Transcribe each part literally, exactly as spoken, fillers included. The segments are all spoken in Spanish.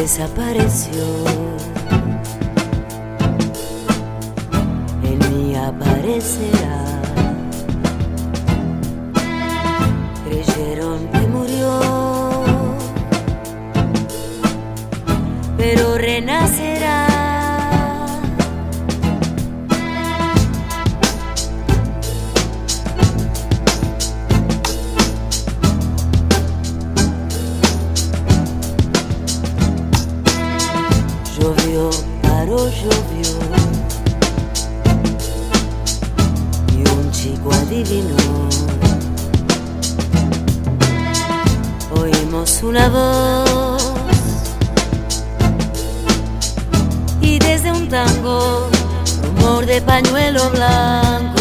desapareció, en mí aparecerá. Creyeron que murió, pero renacerá. Llovió, paró, llovió, y un chico adivinó. Oímos una voz y desde un tango, rumor de pañuelo blanco.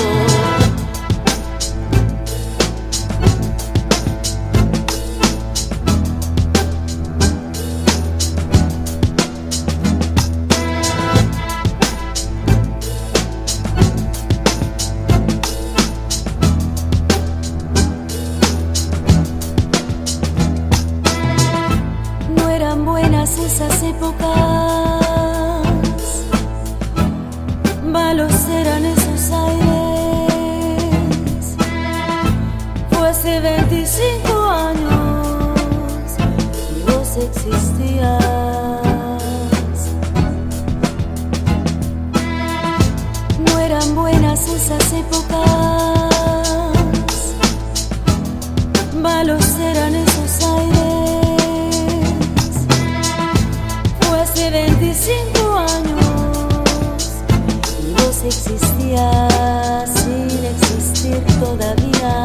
Buenas esas épocas, malos eran esos aires. Fue hace veinticinco años y vos existías. No eran buenas esas épocas, malos eran esos aires. Hace veinticinco años y vos existías sin existir todavía.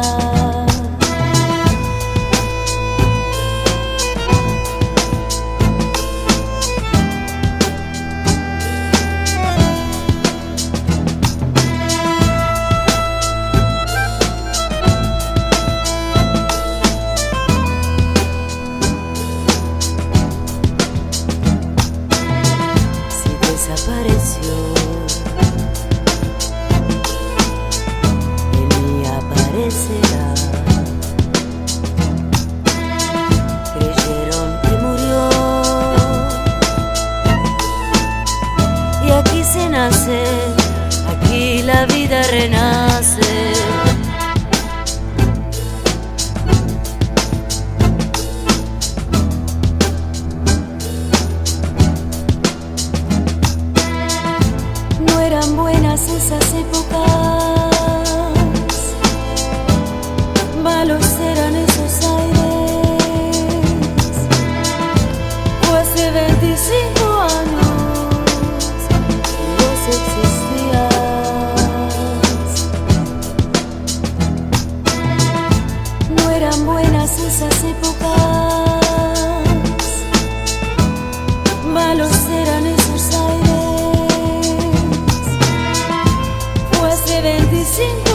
Desapareció, en mí aparecerá. Creyeron que murió, y aquí se nace, aquí la vida renace. Eran buenas esas épocas, malos eran esos aires. Fue hace veinticinco años y vos existías. No eran buenas esas épocas, malos eran esos aires. Hace veinticinco